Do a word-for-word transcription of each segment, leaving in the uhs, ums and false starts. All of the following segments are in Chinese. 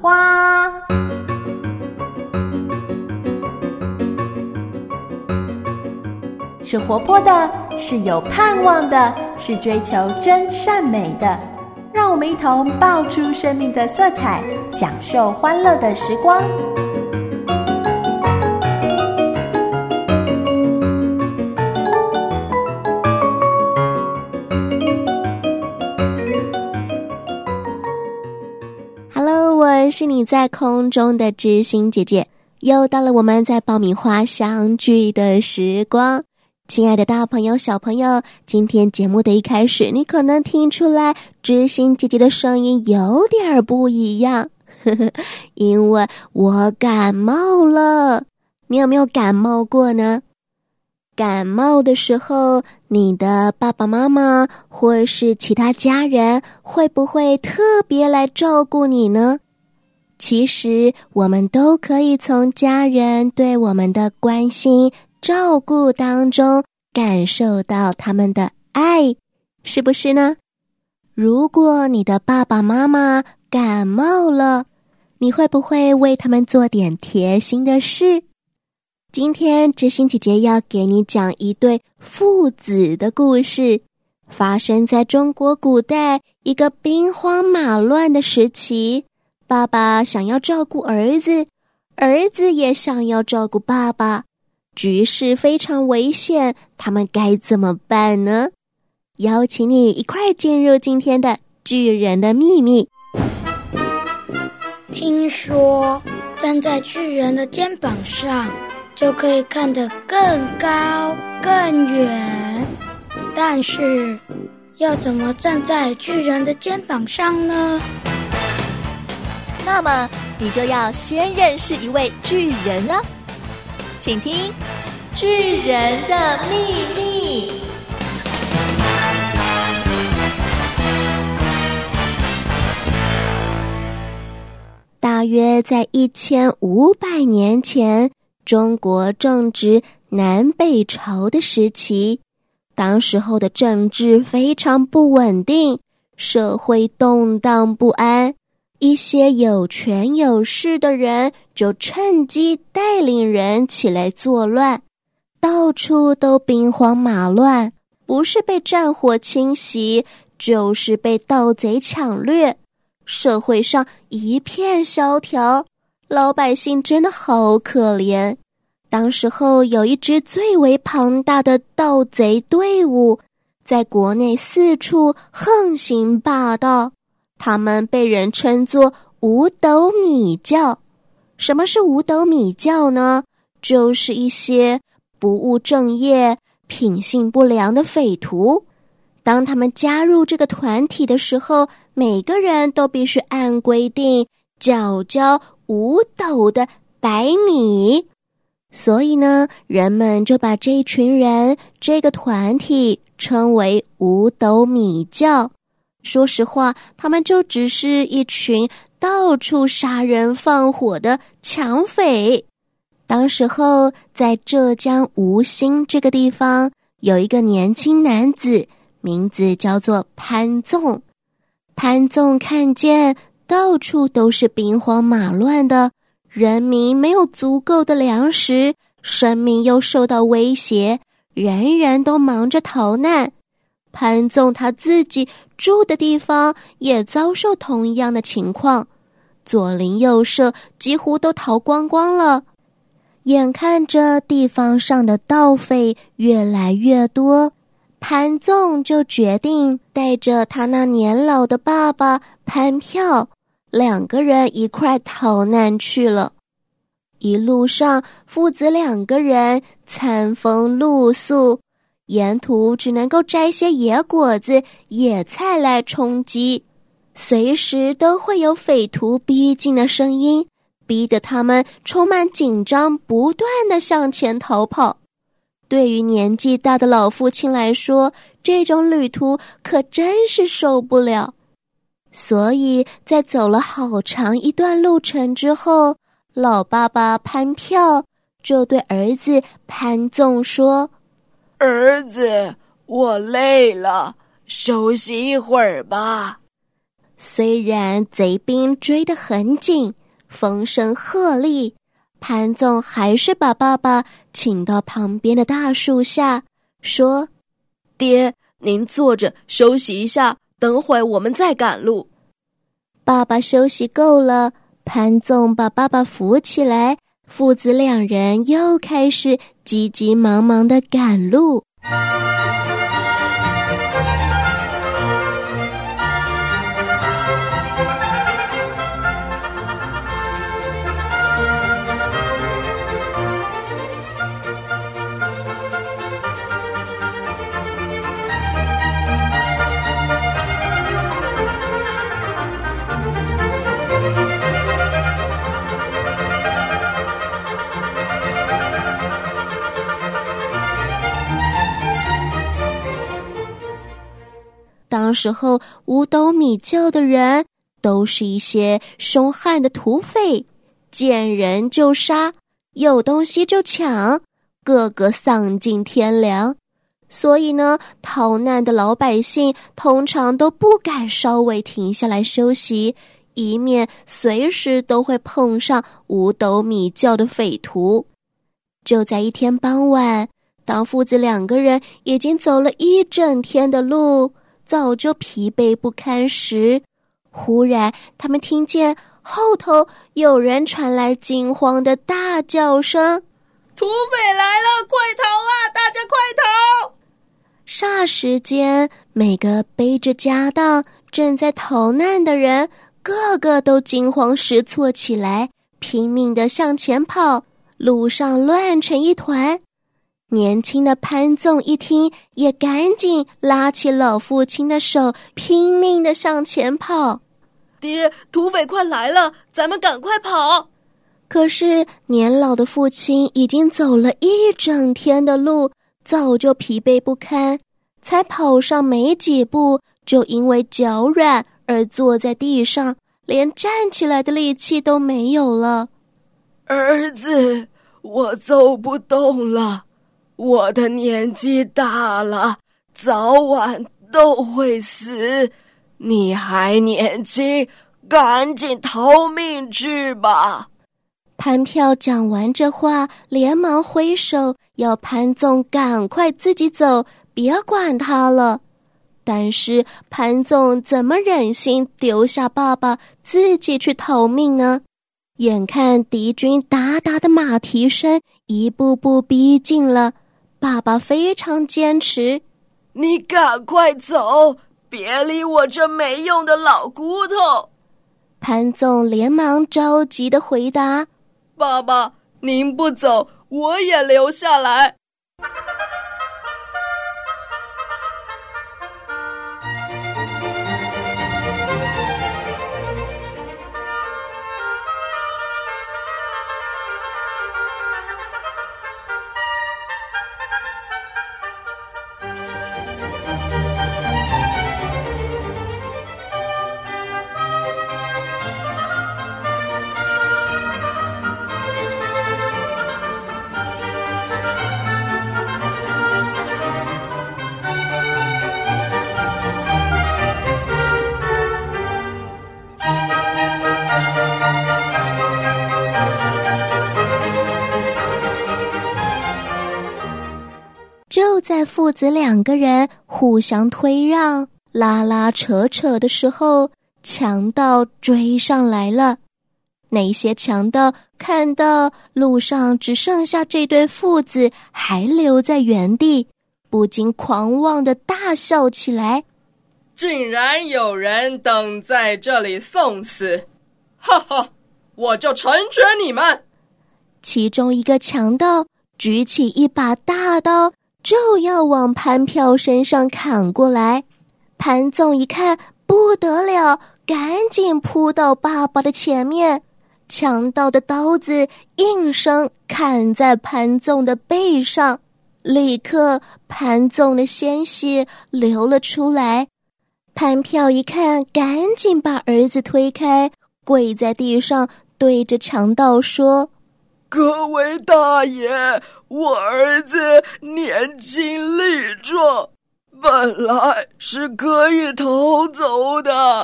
花。是活泼的，是有盼望的，是追求真善美的。让我们一同爆出生命的色彩，享受欢乐的时光。 Hello， 我是你在空中的知心姐姐，又到了我们在爆米花相聚的时光。亲爱的大朋友小朋友，今天节目的一开始，你可能听出来知心姐姐的声音有点不一样，呵呵，因为我感冒了。你有没有感冒过呢？感冒的时候，你的爸爸妈妈或是其他家人会不会特别来照顾你呢？其实我们都可以从家人对我们的关心照顾当中感受到他们的爱，是不是呢？如果你的爸爸妈妈感冒了，你会不会为他们做点贴心的事？今天知心姐姐要给你讲一对父子的故事，发生在中国古代一个兵荒马乱的时期。爸爸想要照顾儿子，儿子也想要照顾爸爸，局势非常危险，他们该怎么办呢？邀请你一块进入今天的巨人的秘密。 听说站在巨人的肩膀上就可以看得更高更远，但是要怎么站在巨人的肩膀上呢？ 那么你就要先认识一位巨人啊，请听巨人的秘密。 大约在一千五百年前，中国正值南北朝的时期，当时候的政治非常不稳定，社会动荡不安，一些有权有势的人就趁机带领人起来作乱，到处都兵荒马乱，不是被战火侵袭，就是被盗贼抢掠，社会上一片萧条，老百姓真的好可怜。当时候有一支最为庞大的盗贼队伍，在国内四处横行霸道，他们被人称作五斗米教。什么是五斗米教呢？就是一些不务正业、品性不良的匪徒。当他们加入这个团体的时候，每个人都必须按规定缴交五斗的白米。所以呢，人们就把这一群人、这个团体称为五斗米教。说实话，他们就只是一群到处杀人放火的抢匪。当时候在浙江吴兴这个地方，有一个年轻男子，名字叫做潘纵。潘纵看见到处都是兵荒马乱的，人民没有足够的粮食，生命又受到威胁，人人都忙着逃难。潘纵他自己住的地方也遭受同样的情况，左邻右舍几乎都逃光光了。眼看着地方上的盗匪越来越多，潘纵就决定带着他那年老的爸爸潘票，两个人一块逃难去了。一路上父子两个人餐风露宿，沿途只能够摘些野果子、野菜来充饥，随时都会有匪徒逼近的声音，逼得他们充满紧张，不断地向前逃跑。对于年纪大的老父亲来说，这种旅途可真是受不了。所以在走了好长一段路程之后，老爸爸潘票就对儿子潘纵说： 儿子，我累了，休息一会儿吧。 虽然贼兵追得很紧，风声鹤唳，潘纵还是把爸爸请到旁边的大树下，说： 爹，您坐着休息一下，等会我们再赶路。 爸爸休息够了，潘纵把爸爸扶起来，父子两人又开始急急忙忙地赶路。当时候五斗米教的人都是一些凶悍的土匪，见人就杀，有东西就抢，个个丧尽天良。所以呢，逃难的老百姓通常都不敢稍微停下来休息，以免随时都会碰上五斗米教的匪徒。就在一天傍晚，当父子两个人已经走了一整天的路，早就疲惫不堪时，忽然他们听见后头有人传来惊慌的大叫声： 土匪来了，快逃啊，大家快逃！ 霎时间，每个背着家当正在逃难的人个个都惊慌失措起来，拼命地向前跑，路上乱成一团。年轻的潘纵一听，也赶紧拉起老父亲的手，拼命地向前跑。 爹，土匪快来了，咱们赶快跑！ 可是年老的父亲已经走了一整天的路，早就疲惫不堪，才跑上没几步，就因为脚软而坐在地上，连站起来的力气都没有了。 儿子，我走不动了，我的年纪大了，早晚都会死，你还年轻，赶紧逃命去吧。 潘票讲完这话，连忙挥手要潘纵赶快自己走，别管他了。但是潘纵怎么忍心丢下爸爸自己去逃命呢？眼看敌军哒哒的马蹄声一步步逼近了，爸爸非常坚持： 你赶快走，别理我这没用的老骨头。 潘纵连忙着急地回答： 爸爸，您不走，我也留下来。 就在父子两个人互相推让、拉拉扯扯的时候，强盗追上来了。那些强盗看到路上只剩下这对父子还留在原地，不禁狂妄地大笑起来： 竟然有人等在这里送死，哈哈，我就成全你们！ 其中一个强盗举起一把大刀，就要往潘票身上砍过来。潘纵一看不得了，赶紧扑到爸爸的前面，强盗的刀子应声砍在潘纵的背上，立刻潘纵的鲜血流了出来。潘票一看，赶紧把儿子推开，跪在地上对着强盗说： 各位大爷，我儿子年轻力壮，本来是可以逃走的，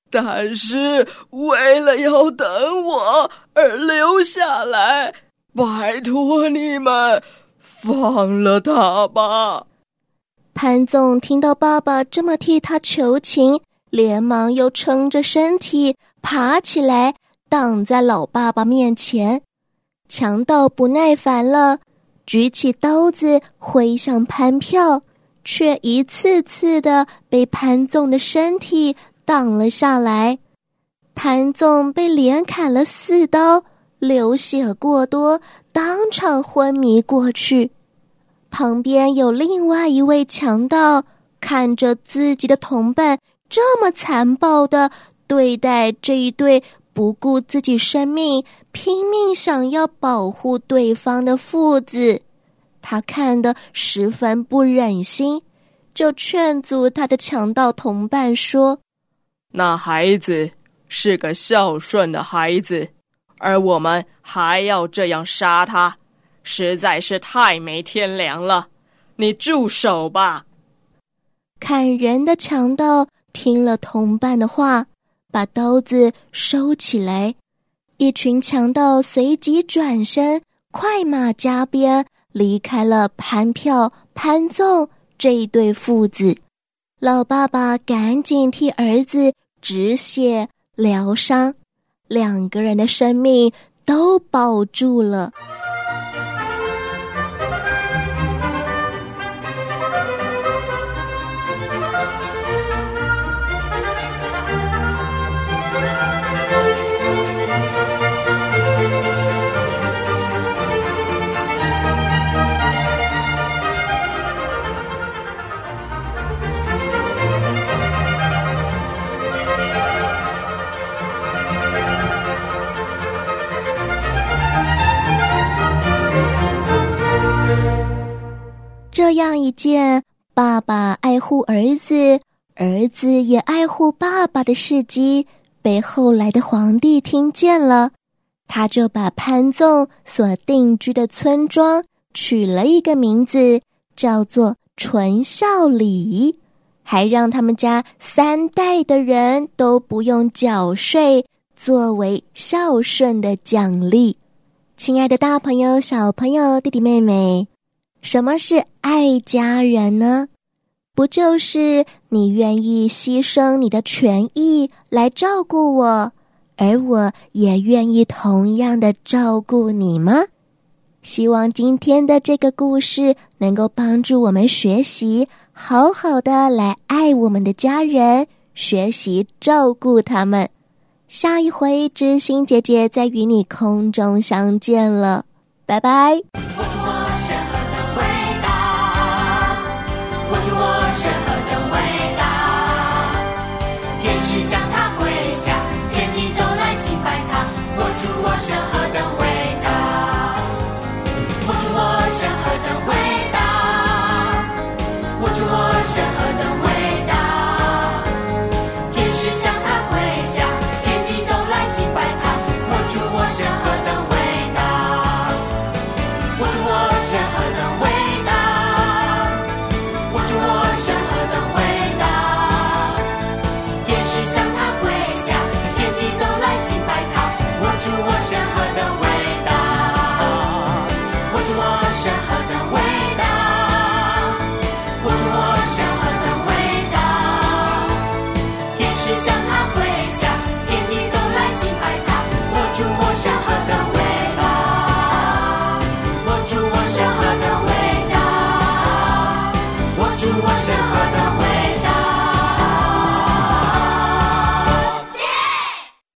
但是为了要等我而留下来，拜托你们放了他吧。 潘纵听到爸爸这么替他求情，连忙又撑着身体爬起来，挡在老爸爸面前。强盗不耐烦了，举起刀子挥向潘票，却一次次的被潘纵的身体挡了下来。潘纵被连砍了四刀，流血过多，当场昏迷过去。旁边有另外一位强盗，看着自己的同伴这么残暴地对待这一对不顾自己生命、拼命想要保护对方的父子，他看得十分不忍心，就劝阻他的强盗同伴说： 那孩子是个孝顺的孩子，而我们还要这样杀他，实在是太没天良了，你住手吧。 砍人的强盗听了同伴的话，把刀子收起来。一群强盗随即转身，快马加鞭离开了潘票、潘纵这一对父子。老爸爸赶紧替儿子止血疗伤，两个人的生命都保住了。这样一件爸爸爱护儿子，儿子也爱护爸爸的事迹，被后来的皇帝听见了，他就把潘纵所定居的村庄取了一个名字，叫做纯孝里，还让他们家三代的人都不用缴税，作为孝顺的奖励。亲爱的大朋友、小朋友、弟弟妹妹，什么是爱家人呢？不就是你愿意牺牲你的权益来照顾我，而我也愿意同样的照顾你吗？希望今天的这个故事能够帮助我们学习，好好的来爱我们的家人，学习照顾他们。下一回知心姐姐再与你空中相见了，拜拜。